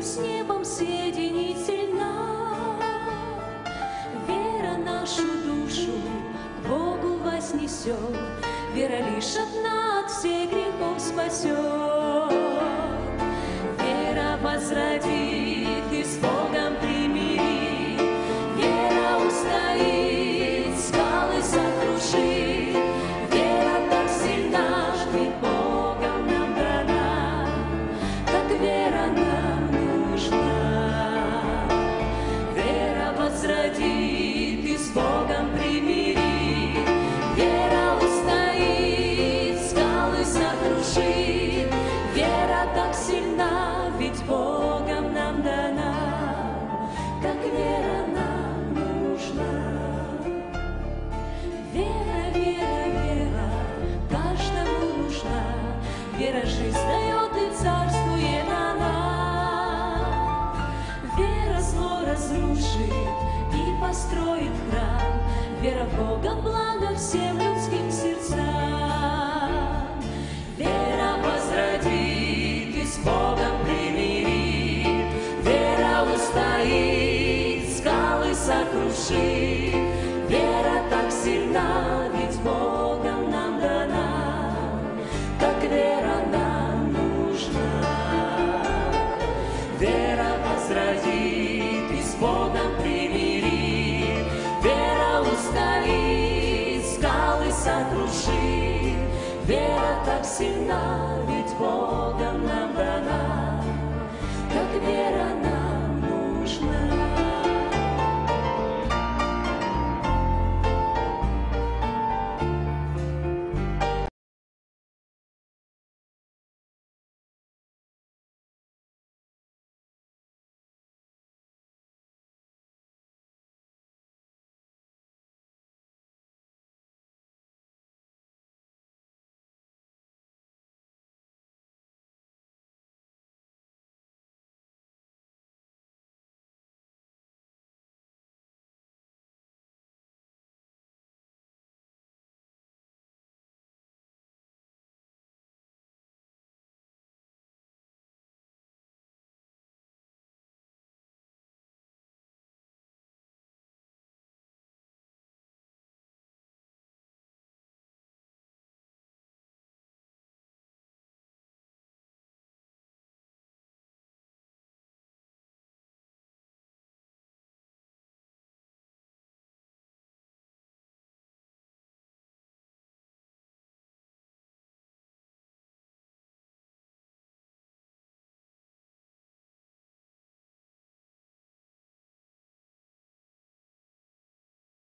землю с небом соединительна. Вера нашу душу к Богу вознесет, вера лишь одна от всех грехов спасет. Вера возродит и с Богом примирит, вера устоит, скалы сокрушит. Вера так сильна, ведь Богом нам дана, как вера нам нужна. Вера возродит и с Богом примирит, вера устоит, скалы сокрушит. Вера так сильна, ведь Богом нам дана, как вера нам нужна. Вера, вера, вера, каждому нужна. Вера жизнь дает и царствует она. Вера зло разрушит и построит храм. Вера в Бога благо всем людским сердцам. Вера возродит и с Богом примирит, вера устоит, скалы сокрушит. Вера так сильна, ведь Богом нам дана, как вера нам нужна. Вера возродит и с Богом примирит, вера устоит, скалы сокрушит. Вера так сильна,